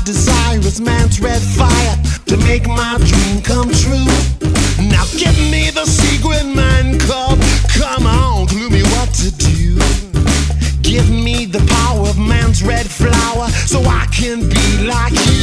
desire is man's red fire to make my dream come true. Now give me the secret man cub. Come on, clue me what to do. Give me the power of man's red flower so I can be like you.